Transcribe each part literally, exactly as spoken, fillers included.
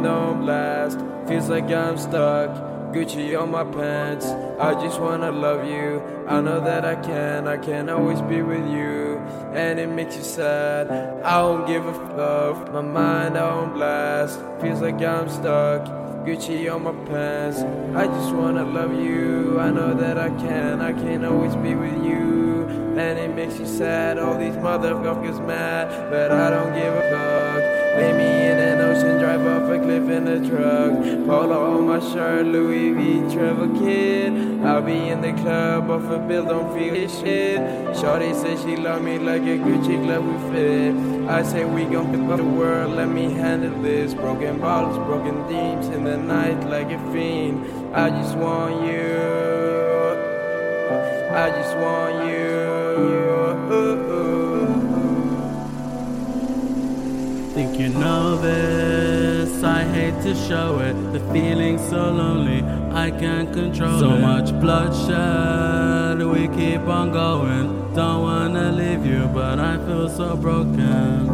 mind on blast. Feels like I'm stuck, Gucci on my pants. I just wanna love you, I know that I can. I can always be with you, and it makes you sad. I don't give a fuck, my mind on blast. Feels like I'm stuck, Gucci on my pants. I just wanna love you, I know that I can. I can always be with you, and it makes you sad. All these motherfuckers mad, but I don't give a fuck. Lay me in an ocean, drive off a cliff in a truck. Polo on my shirt, Louis V, Trevor Kid. I'll be in the club, off a bill, don't feel this shit. Shorty said she love me like a Gucci glove we fit. I say we gon' pick up the world, let me handle this. Broken bottles, broken dreams in the night like a fiend. I just want you, I just want you. Think you know this, I hate to show it. The feeling's so lonely, I can't control so it. So much bloodshed, we keep on going. Don't wanna leave you, but I feel so broken.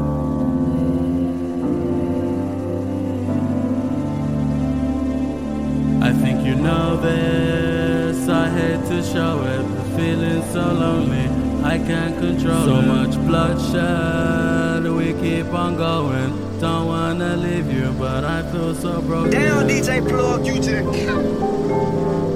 I think you know this, I hate to show it. The feeling's so lonely, I can't control so it. So much bloodshed, we keep on going. Don't wanna leave you, but I feel so broken. Down, D J Plug, you to the